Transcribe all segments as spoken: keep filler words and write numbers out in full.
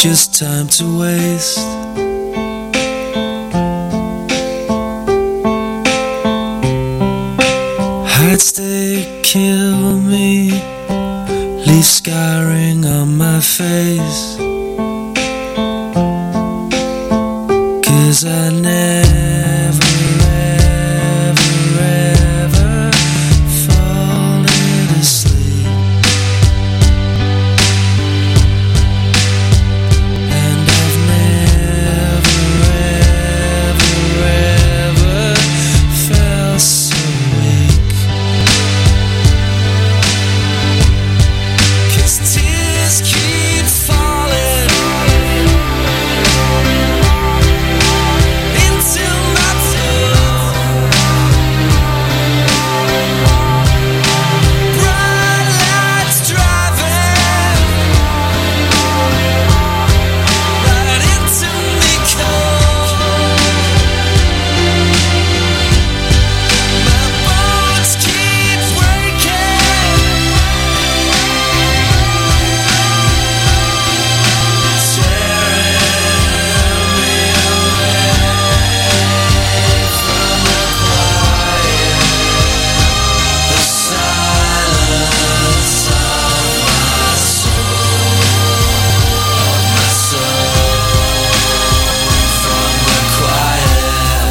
just time to waste. Heights they kill me, leave scarring on my face. 'Cause I never, ever, ever fallen asleep. And I've never, ever, ever felt so weak. 'Cause tears keep falling into my tub. Bright lights driving right into me cold. My bones keep breaking, tearing me away from the quiet, the silence of my soul, of my soul, from the quiet.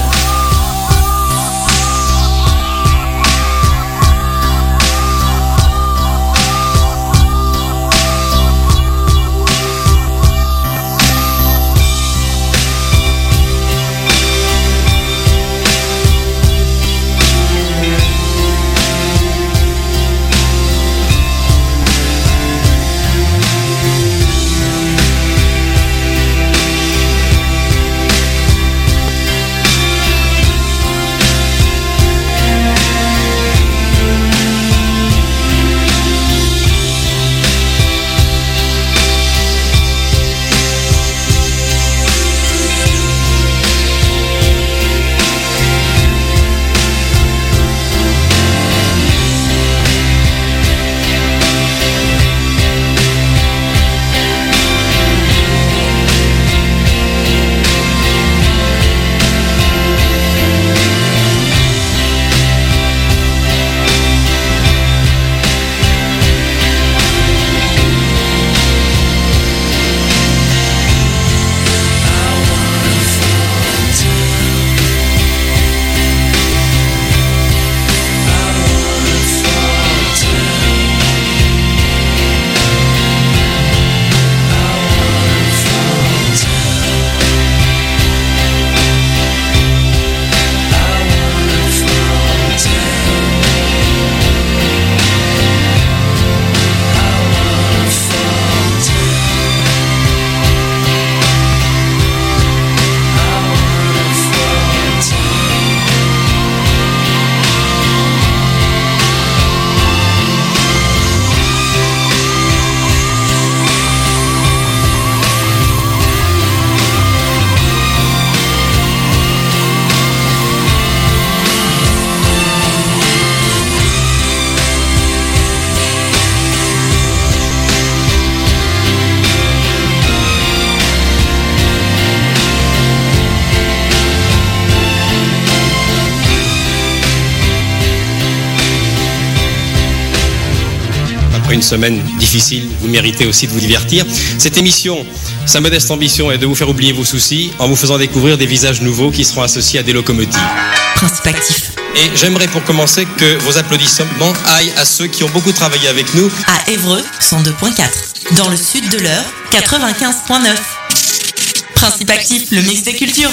Après une semaine difficile, vous méritez aussi de vous divertir. Cette émission, sa modeste ambition est de vous faire oublier vos soucis en vous faisant découvrir des visages nouveaux qui seront associés à des locomotives. Principe actif. Et j'aimerais pour commencer que vos applaudissements aillent à ceux qui ont beaucoup travaillé avec nous. À Évreux, cent deux virgule quatre. Dans le sud de l'Eure, quatre-vingt-quinze virgule neuf. Principe actif, le mix des cultures.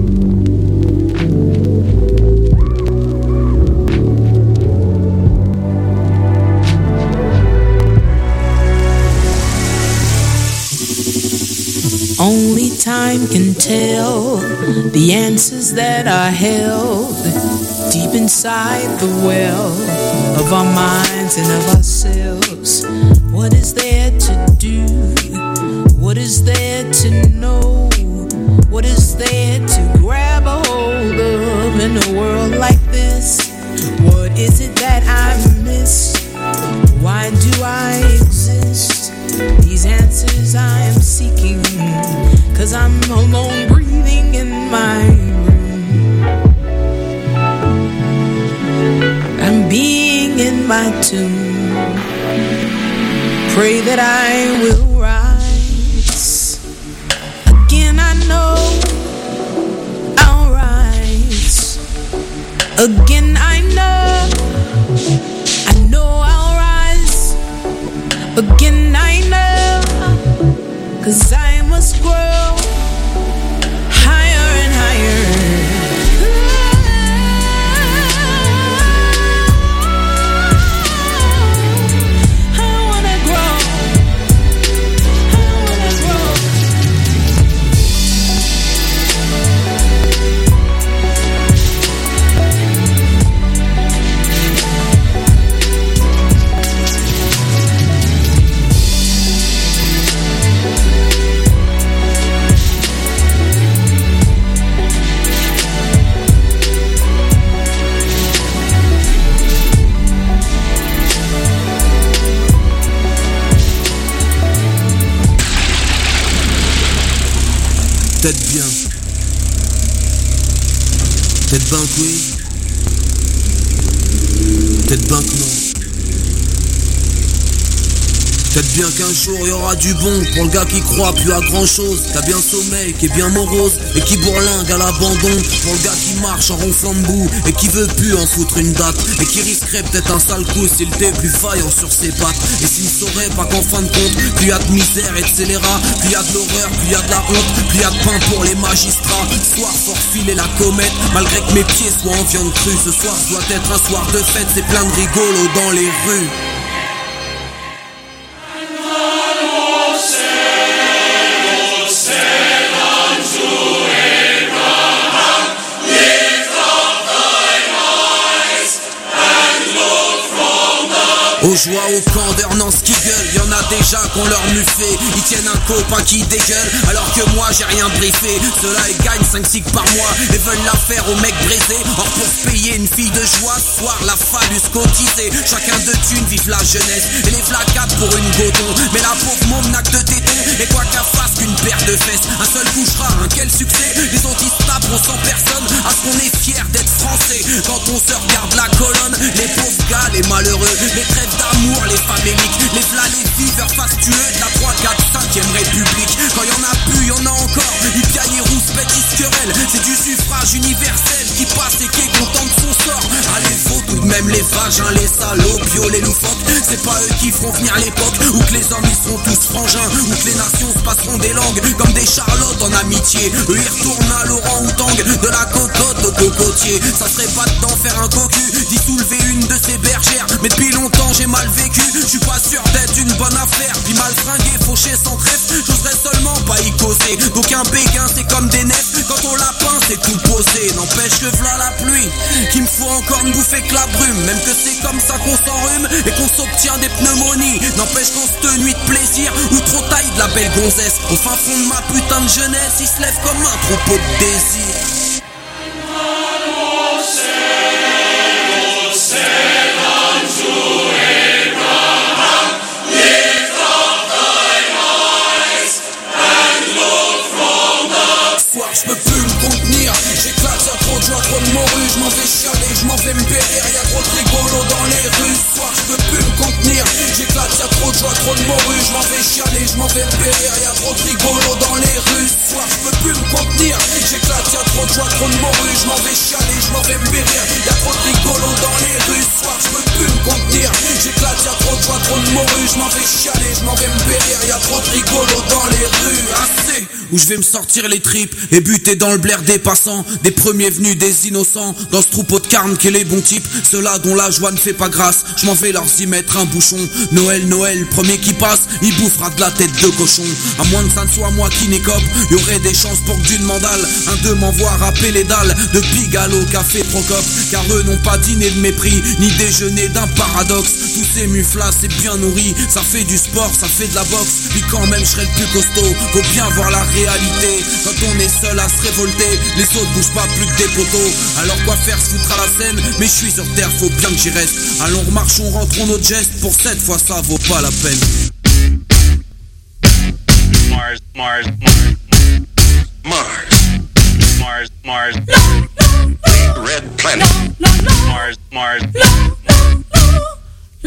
Only time can tell the answers that are held deep inside the well of our minds and of ourselves. What is there to do? What is there to know? What is there to grab a hold of in a world like this? What is it that I miss? Why do I exist? These answers I am seeking my tune. Pray that I will rise. Again I know I'll rise. Again I know, I know I'll rise. Again I know, 'cause I must grow higher and higher. Peut-être bien. Peut-être ben que oui. Peut-être ben que non. Peut-être bien qu'un jour il y aura du bon pour le gars qui croit plus à grand chose, qui a bien sommeil, qui est bien morose et qui bourlingue à l'abandon. Pour le gars qui marche en ronflant debout et qui veut plus en foutre une date et qui risquerait peut-être un sale coup s'il était plus vaillant sur ses pattes. Et s'il ne saurait pas qu'en fin de compte, plus y a de misère et de scélérat, plus y a de l'horreur, plus y a de la honte, plus y a de pain pour les magistrats. Soir fort filer la comète, malgré que mes pieds soient en viande crue. Ce soir doit être un soir de fête, c'est plein de rigolos dans les rues. Aux joies, au camp d'Ernance qui gueule, y'en a déjà qu'on leur muffé. Ils tiennent un copain qui dégueule, alors que moi j'ai rien briefé. Ceux-là ils gagnent cinq six par mois et veulent la faire au mec brisé. Or pour se payer une fille de joie, ce soir la phallus cotisée. Chacun de thunes, vive la jeunesse et les flacades pour une goton. Mais la pauvre môme n'a que de tétons, et quoi qu'à fasse qu'une paire de fesses. Un seul couchera, un quel succès. Les autres ils se taperont sans personne, à ce qu'on est fier d'être français. Quand on se regarde la colonne, les pauvres gars, les malheureux, les trêves d'amour, les faméliques, les v'là les viveurs fastueux de la trois, quatre, cinquième République. Quand y'en a plus, y'en a encore. Ils piaillent, rouspètent, ils se querellent. C'est du suffrage universel qui passe et qui est content de son sort. Allez, faut tout de même les vagins, les salauds, bio, les loufoques. C'est pas eux qui feront venir l'époque où que les hommes ils seront tous frangins, où que les nations se passeront des langues comme des charlottes en amitié. Eux ils retournent à l'orang-outang de la cocotte au cocotier. Ça serait pas de temps faire un cocu, d'y soulever une de ces bergères. Mais depuis longtemps j'ai mal vécu, je suis pas sûr d'être une bonne affaire. Puis mal fringué, fauché sans trèfle, j'oserais seulement pas y causer. Donc un béguin c'est comme des nefs, quand on la peint c'est tout posé. N'empêche que v'là la pluie, qu'il me faut encore ne bouffer que la brume. Même que c'est comme ça qu'on s'enrhume et qu'on s'obtient des pneumonies. N'empêche qu'on se nuit de plaisir ou trop taille de la belle gonzesse. Au fin fond de ma putain de jeunesse, il se lève comme un troupeau de désir. Je peux plus me contenir, j'éclate, y'a trop de joie, trop de morue. Je m'en vais chialer, je m'en vais me périr, y'a trop de rigolos dans les rues. Ce soir je peux plus me contenir, j'éclate, y'a trop de joie, trop de morue. Je m'en vais chialer, je m'en vais me périr, y'a trop de rigolos dans les rues. Ce soir je peux plus me contenir, j'éclate, y'a trop de joie, trop de morue. Je m'en vais chialer, je m'en vais me périr, y'a trop de rigolos dans les rues. Ce soir je peux plus me contenir, j'éclate, y'a trop de joie, trop de morue. Je m'en vais chialer, je m'en vais me périr, y'a trop de rigolos dans les rues. Assez, où je vais me sortir les tripes et buter dans le blaire des passants, des premiers venus, des innocents, dans ce troupeau de carnes qu'est les bons types, ceux-là dont la joie ne fait pas grâce. Je m'en vais leur y mettre un bouchon. Noël, Noël, premier qui passe, il bouffera de la tête de cochon. À moins que ça ne soit moi qui n'écope, y aurait des chances pour que d'une mandale, un d'eux m'envoie râper les dalles de Pigalle au café Procope. Car eux n'ont pas dîné de mépris, ni déjeuner d'un paradoxe. Tous ces muflas, c'est bien nourri, ça fait du sport, ça fait de la boxe. Puis quand même je serai le plus costaud, faut bien voir la réalité. Quand on est seul à se révolter, les autres bougent pas plus que des poteaux. Alors quoi faire, se foutre à la scène, mais je suis sur terre, faut bien que j'y reste. Allons remarchons, rentrons notre geste, pour cette fois ça vaut pas la peine. Mars, Mars, Mars, Mars, Mars, Mars, Red planet. Mars, Mars,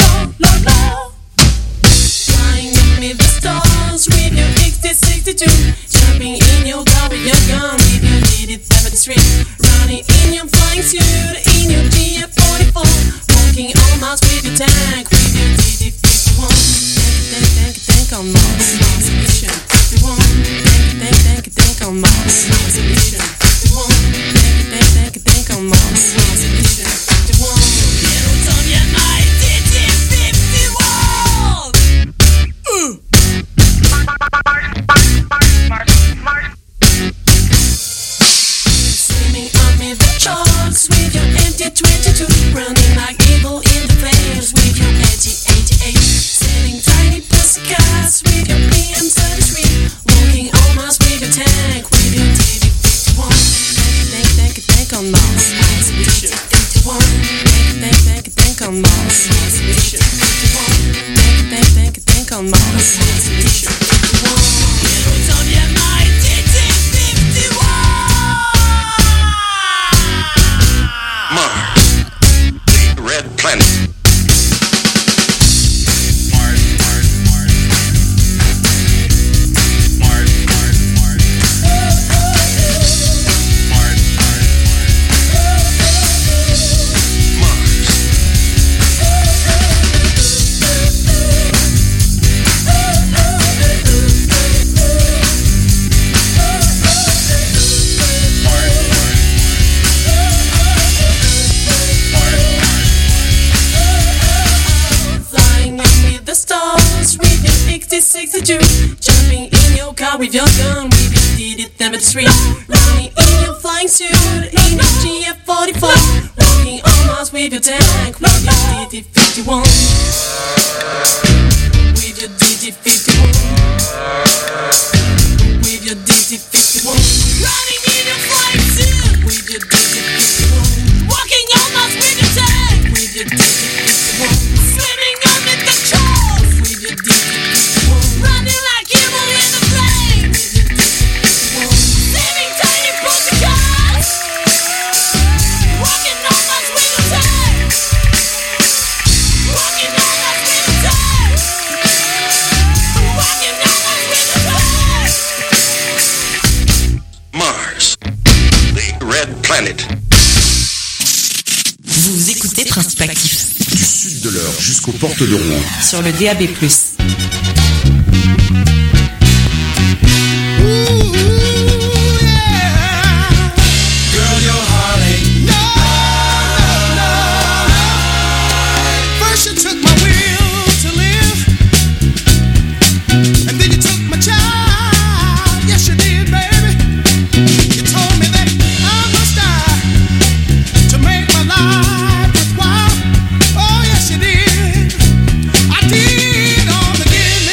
sixty-two. Jumping in your car with your gun, if you did it seven street. Running in your flying suit, in your G F forty-four. Walking on Mars with your tank, with your D D fifty-one. Think, think, think, think on Mars, Mars Mission fifty-one. Think, think, think, think on Mars, Mars Mission fifty-one. Think, think, think, think on Mars, Mars Mission fifty-one. Little Tom, yeah, my D D fifty-one. Uh. Swimming under the charts with your empty twenty-two. Running like evil in the flames with your edgy eighty-eight. Sailing tiny pussycats with your P M thirty-three. Walking on Mars with your tank with your D D fifty-one. Think, think, think, think on Mars, Mars Mission fifty-one. Think, think, think, think on Mars, Mars Mission fifty-one. Think, think, think, think on Mars, Mars Mission fifty-one. Little Tom, yeah, my D D fifty-one. Mars, the red planet. Mars, Mars, Mars. Mars, Mars, Mars. Mars, Mars, Mars. Flying in with the stars with your sixty sixty-two. Jumping in your car with your gun with your D D seventy-three. Running in your flying suit in your G F forty-four. Walking on Mars with your tank with your D D fifty-one. With your D D fifty-one. With your D D fifty-one. Running in your flying suit with your D D fifty-one. Walking on Mars with your tank with your D D fifty-one. Swimming under the charts with your D D fifty-one. Running like evil in the flames with your D D fifty-one. Saving tiny pussycats. Walking on Mars with your tank. Walking on Mars with your tank. Walking on Mars with your tank. Mars, the red planet. Vous écoutez Principe Actif Du sud de l'heure jusqu'aux portes de Rouen. sur le D A B plus. Girl, your heart ain't First you took my will to live, and then you took my child. Yes, you did, baby. You told me that I must die to make my life worthwhile. Oh, yes, you did. I did all the giving.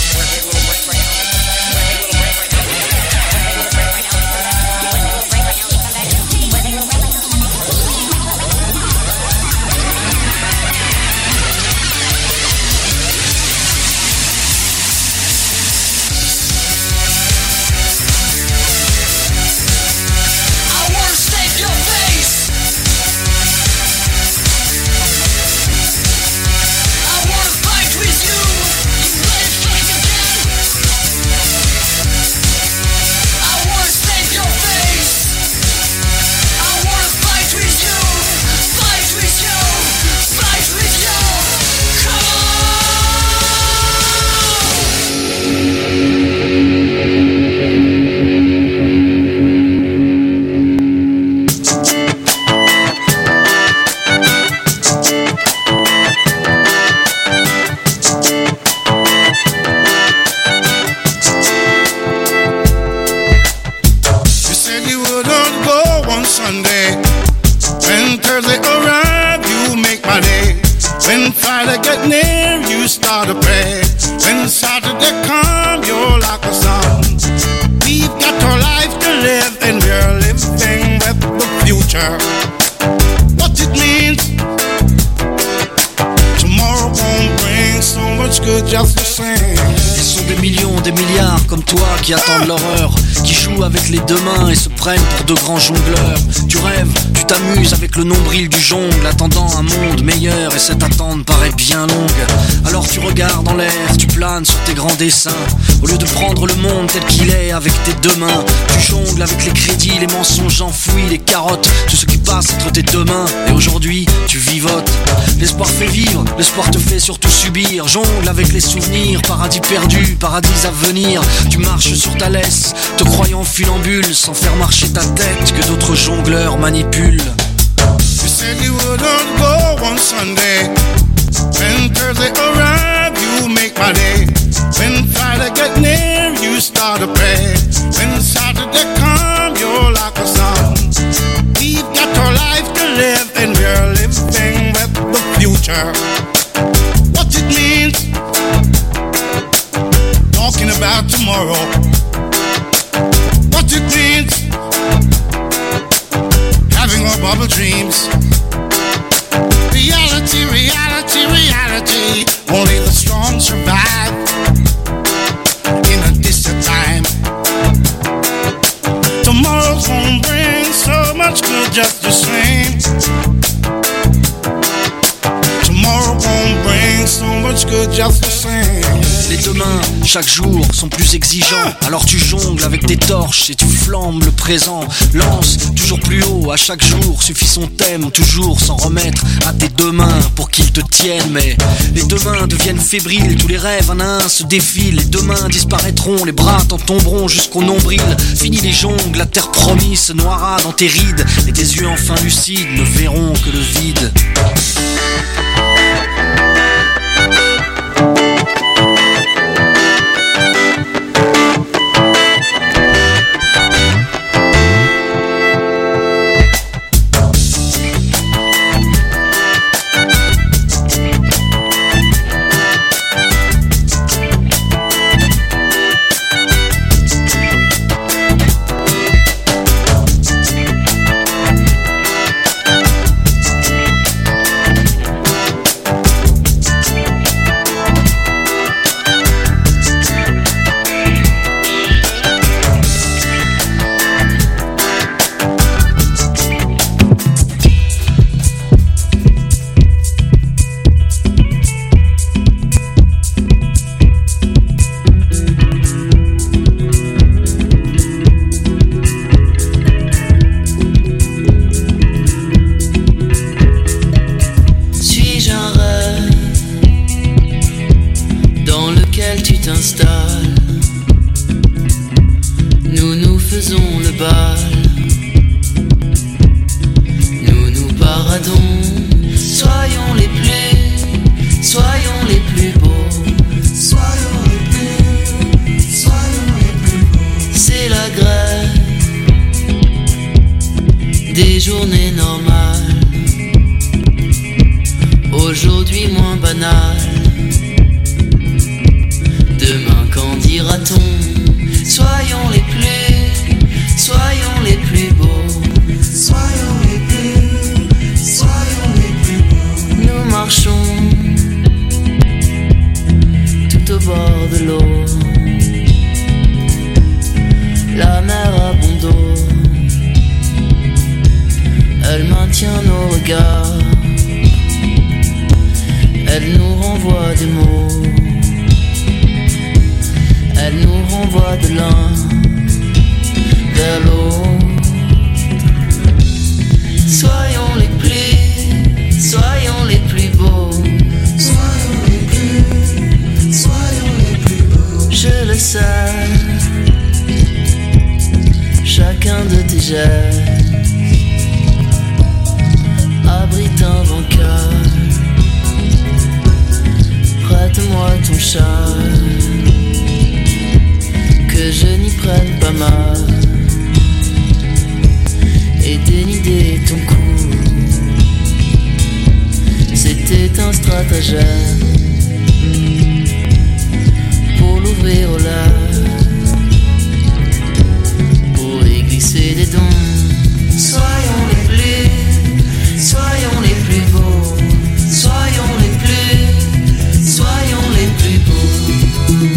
Qui attendent l'horreur, qui jouent avec les deux mains et se prennent pour de grands jongleurs. Tu rêves, tu t'amuses avec le nombril du jongle, attendant un monde meilleur, et cette attente paraît bien longue. Alors tu regardes en l'air, tu planes sur tes grands dessins. Au lieu de prendre le monde tel qu'il est avec tes deux mains, tu jongles avec les crédits, les mensonges enfouis, les carottes, tout ce qui passe entre tes deux mains. Et aujourd'hui, tu vivotes. L'espoir fait vivre, l'espoir te fait surtout subir. Jongle avec les souvenirs, paradis perdu, paradis à venir. Tu marches sur ta laisse, te croyant funambule, sans faire marcher ta tête que d'autres jongleurs manipulent. You said you wouldn't go on Sunday. When Thursday arrived, you make my day. When Friday get near, you start to pray. When Saturday come, you're like a sun. We've got our life to live, and we're living with the future. What it means, talking about tomorrow. What it means, having our bubble dreams. Reality, reality, reality. Only the strong survive in a distant time. Tomorrow's won't bring so much good just the same. Tomorrow won't bring so much good just the same. Les deux mains, chaque jour, sont plus exigeants. Alors tu jongles avec tes torches et tu flambes le présent. Lance toujours plus haut à chaque jour. Suffit son thème, toujours s'en remettre à tes deux mains pour qu'ils te tiennent. Mais les deux mains deviennent fébriles. Tous les rêves un à un se défilent. Les deux mains disparaîtront, les bras t'en tomberont jusqu'au nombril. Fini les jongles, la terre promise se noiera dans tes rides. Et tes yeux enfin lucides ne verront que le vide. Soyons les plus, soyons les plus beaux, soyons Des journées normales, aujourd'hui moins banales. Demain quand dira-t-on? Soyons les plus, soyons les plus beaux. Soyons les plus, soyons les plus beaux. Nous marchons tout au bord de l'eau. La mer a bon dos, elle maintient nos regards, elle nous renvoie des mots, elle nous renvoie de l'un vers l'autre. Soyons les plus, soyons les plus beaux. Soyons les plus, soyons les plus beaux. Je le sais, chacun de tes gestes abrite un vainqueur. Prête-moi ton châle, que je n'y prenne pas mal, et dénider ton cou. C'était un stratagème pour l'ouvrir au large, pour y glisser des dons. Soyons les plus, soyons les plus beaux. Soyons les plus, soyons les plus beaux.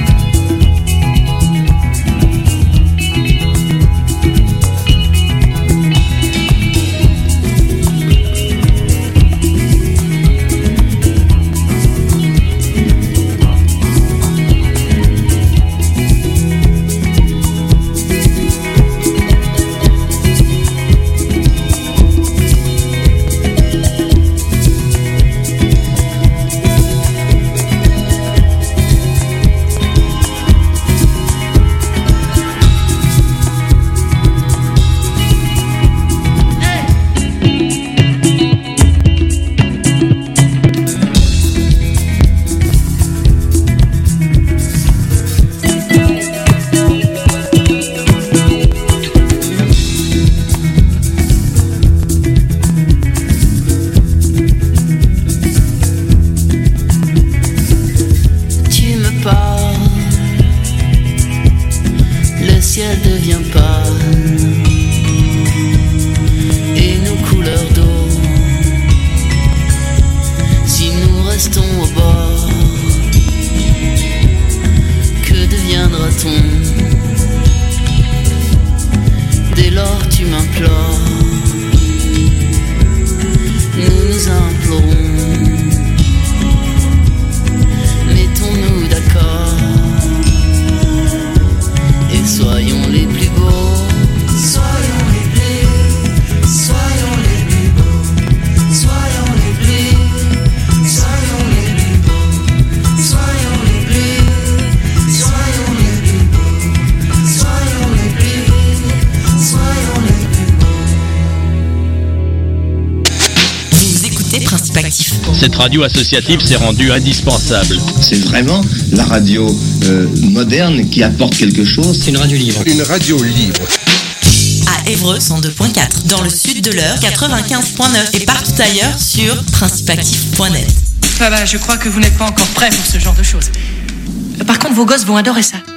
Cette radio associative s'est rendue indispensable. C'est vraiment la radio euh, moderne qui apporte quelque chose. C'est une radio libre. Une radio libre. À Évreux cent deux point quatre, dans le sud de l'Eure quatre-vingt-quinze point neuf et partout ailleurs sur principe actif point net. Ah bah, je crois que vous n'êtes pas encore prêts pour ce genre de choses. Par contre, vos gosses vont adorer ça.